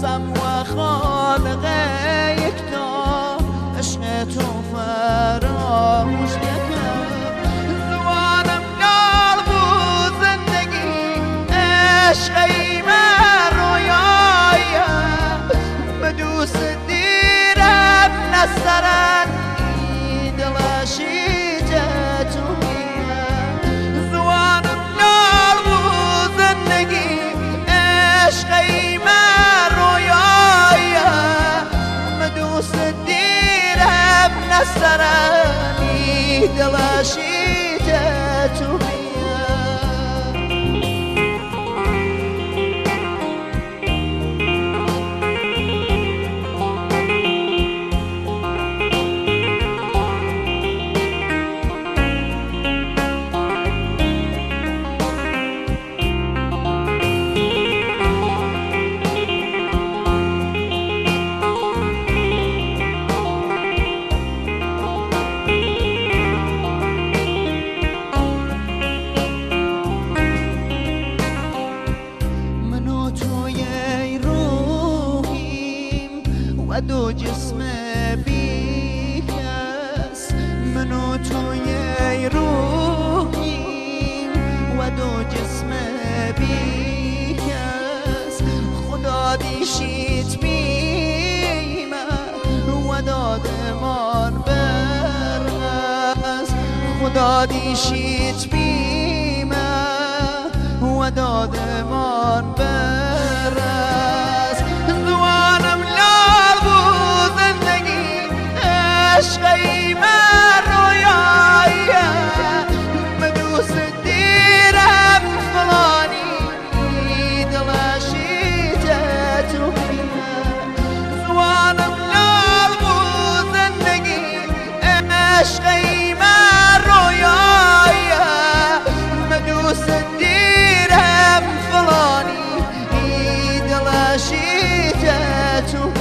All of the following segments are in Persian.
قسم و خالق یکتا عشق تو فراموش نکرد. زبانم نال بود زندگی عشقی من رویایم به دوست دیرم نسترن دلاشی تو میام. زبانم نال بود زندگی عشقی من رویایم به دوست دیرم نسترن دلاشی تو میام. و دو جسم بی کس من و توی روحیم و دو جسم بی کس خدا دیشیت بیمه و دادمان برس خدا دیشیت بیمه و دادمان برس. زوانم عشقی من رویایم به دوست دیرم فلانی دلاشی تو میام. زوانم لال بود زندگی عشقی من رویایم به دوست دیرم فلانی دلاشی تو میام.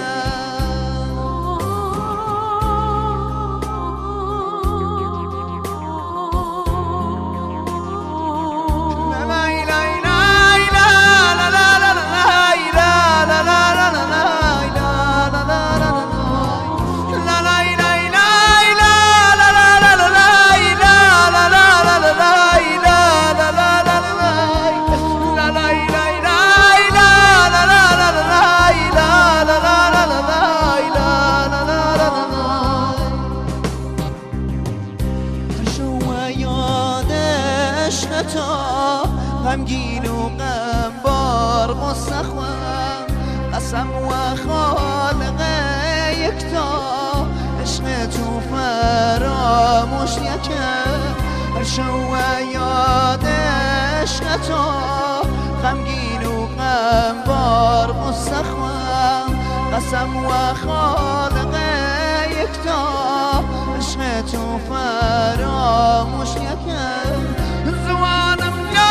غمگین و غمبار مستخوام قسم و خالق یکتا عشق تو فراموش نکرد. هر شو یاد عشق تو غمگین و غمبار مستخوام قسم و خالق یکتا عشق تو فراموش نکرد. زوانم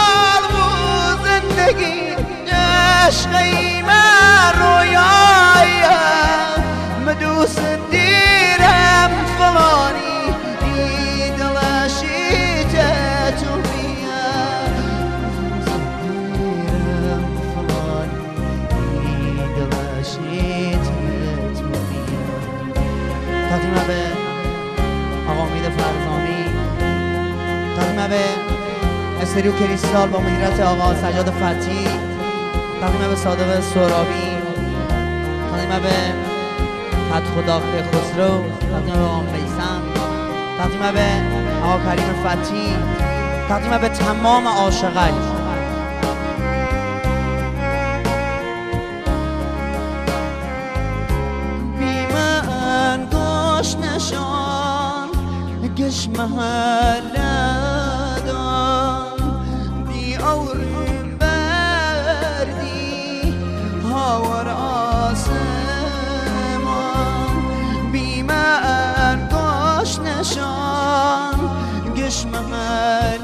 زندگی عشقی من رویایم به دوست دیرم فلانی دلاشی تو میام. دیرم فلانی دلاشی تو میام. تقدیم به آقا امید فرزامی، تقدیم به استریو کریستال با مدیریت آقا سجاد فتحی، تقدیم به صادق سرابی، تقدیم به فتح خسرو، تقدیم به آقا میثم، تقدیم به آقا کریم فتحی، تقدیم به تمام عاشقان. بی من گوش نشان گش محلدان بی اوریم بردی هاور آسمان. بی من گوش نشان گش محل